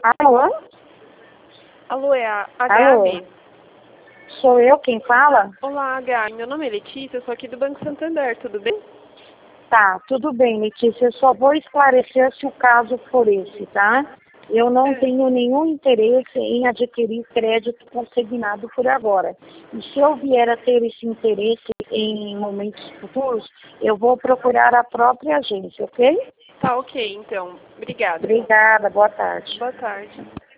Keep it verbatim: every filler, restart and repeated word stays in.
Alô? Alô, é a, a Alô? Gabi? Sou eu quem fala? Olá, Gabi. Meu nome é Letícia, eu sou aqui do Banco Santander, tudo bem? Tá, tudo bem, Letícia. Eu só vou esclarecer se o caso for esse, tá? Eu não É. tenho nenhum interesse em adquirir crédito consignado por agora. E se eu vier a ter esse interesse em momentos futuros, eu vou procurar a própria agência, ok? Tá ok, então. Obrigada. Obrigada, boa tarde. Boa tarde.